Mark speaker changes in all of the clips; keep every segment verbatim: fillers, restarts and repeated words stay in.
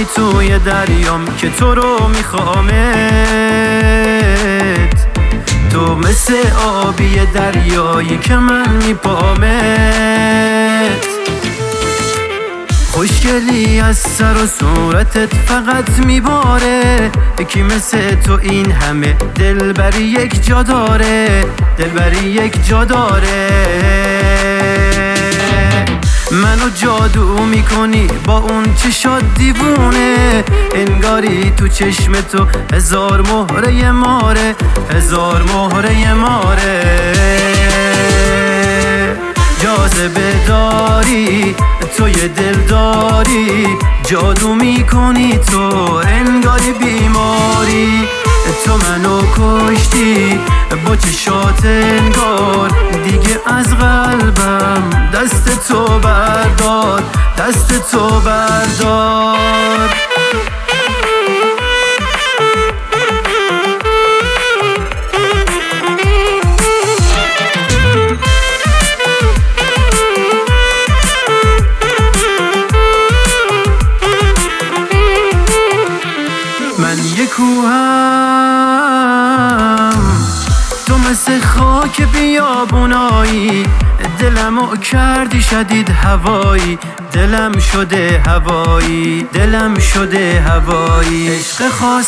Speaker 1: ماهی توی دریام که تو رو میخوامت. تو مثل آبی دریایی که من میپامت. خوشگلی از سر و صورتت فقط میباره. یکی مثل تو این همه دلبری یک جا داره، دلبری یک جا داره. منو جادو میکنی با اون چشات دیوونه. انگاری تو چشم تو هزار مهره ماره، هزار مهره ماره. جاذبه داری توی دل داری، جادو میکنی تو انگاری بیماری. تو منو کشتی با چشات انگار، دیگه از قلبم دست تو بردار، دست تو بردار. من یه کوهم، تو مثل خاک بیابونایی. دلمو کردی شدید هوایی، دلم شده هوایی، دلم شده هوایی. عشق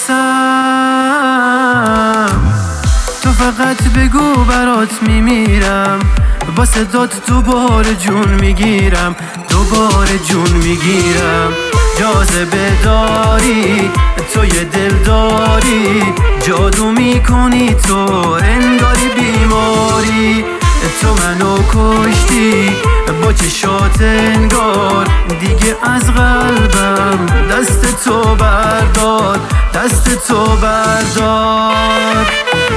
Speaker 1: خواستم تو فقط بگو برات میمیرم. با صدات دوباره جون میگیرم، دوباره جون میگیرم. جاذبه داری توی دل داری، جادو میکنی تو انگاری بیماری. تو منو کشتی با چشات انگار، دیگه از قلبم دست تو بردار، دست تو بردار.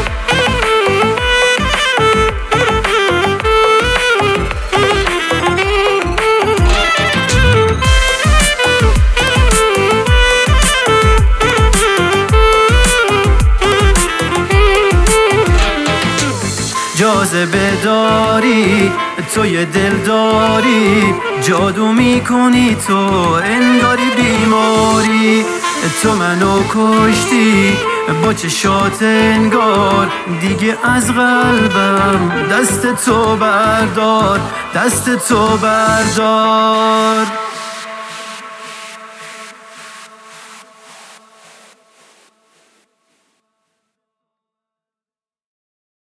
Speaker 1: جاذبه داری توی دل داری، جادو میکنی تو انگاری بیماری. تو منو کشتی با چشات انگار، دیگه از قلبم دست تو بردار، دست تو بردار.